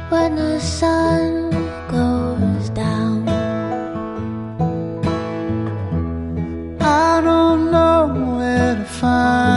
when the sun goes down. I don't know where to find